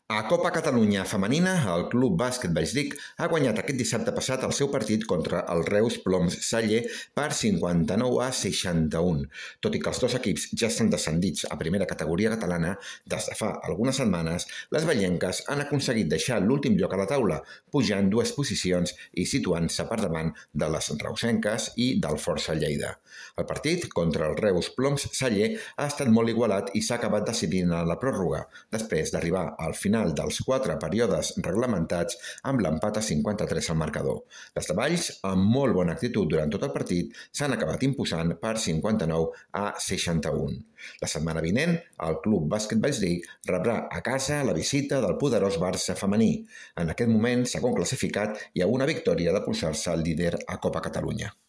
A Copa Catalunya Femenina, el Club Bàsquet Vallsdic ha guanyat aquest dissabte passat el seu partit contra el Reus Ploms Saller per 59-61. Tot i que els dos equips ja estan descendits a primera categoria catalana, des de fa algunes setmanes, les vallenques han aconseguit deixar l'últim lloc a la taula, pujant 2 posicions i situant-se per davant de les reusenques i del Força Lleida. El partit contra el Reus Ploms Saller ha estat molt igualat i s'ha acabat decidint a la pròrroga, després d'arribar al final dels 4 períodes reglamentats amb l'empat a 53 al marcador. Les de Valls, amb molt bona actitud durant tot el partit, s'han acabat imposant per 59-61. La setmana vinent, el Club Bàsquet Vallsdic rebrà a casa la visita del poderós Barça femení. En aquest moment, segon classificat, i a una victòria de posar-se el líder a Copa Catalunya.